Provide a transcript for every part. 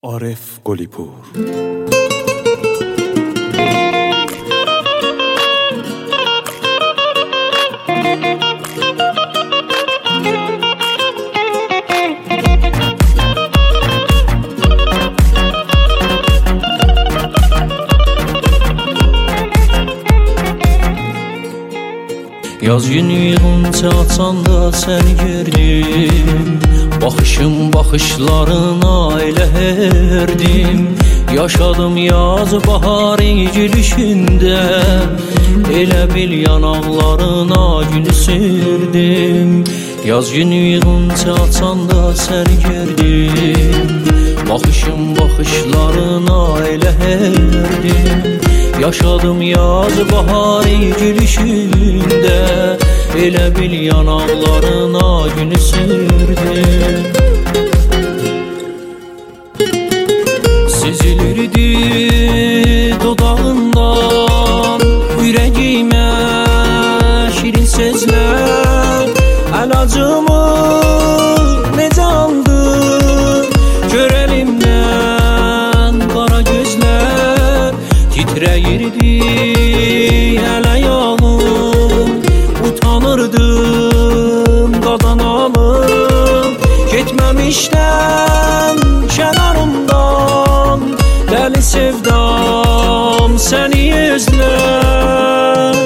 عارف گلیپور. Yaz günü yığınca açanda səni gördüm, baxışım baxışlarına elə herdim. Yaşadım yaz baharı gülüşündə, elə bil yanaqlarına gül sürdüm. Yaz günü yığınca açanda səni gördüm, baxışım baxışlarına elə herdim. Yaşadım yaz baharı gülüşündə, elə bil yanaqlarına gül sürdüm. Süzülürdü dodağından ürəyimə şirin sözlər, əlacımı necə aldı gör əlimdən qara gözlər. Titrəyirdi hələ yalım, utanırdım qadan alım. Getməmişdən kənarımdan dəli sevdam səni özlər.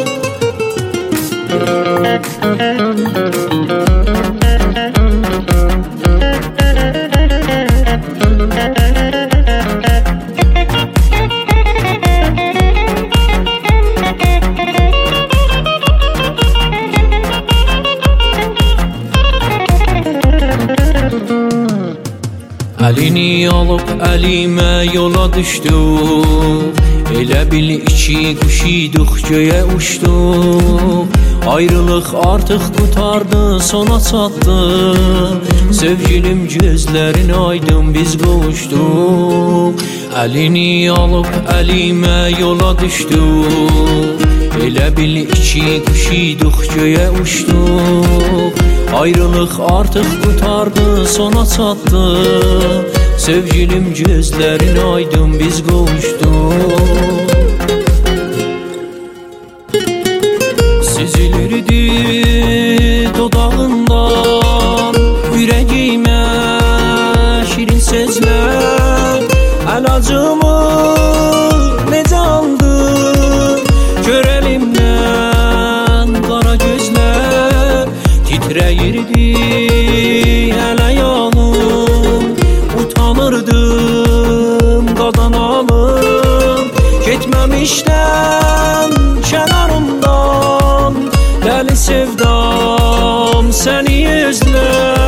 Əlini alıb əlimə yola düşdük, elə bil iki quşiduq göyə uçduq. Ayrılıq artıq qutardı, sona çatdı, sevgilim gözlərin aydın biz qovuşduq. Əlini alıb əlimə yola düşdük, elə bil iki quşiduq göyə uçduq. Ayrılıq artıq qutardı, sona çatdı, sevgilim gözlərin aydın biz qovuşduq. Süzülürdü dodağından ürəyimə şirin sözlər, əlacımı necə aldı gör əlimdən qara gözlər. Titrəyirdi hələ yalım, utanırdım qadan alım. Getməmişdən kənarımdan dəli sevdam səni özlər.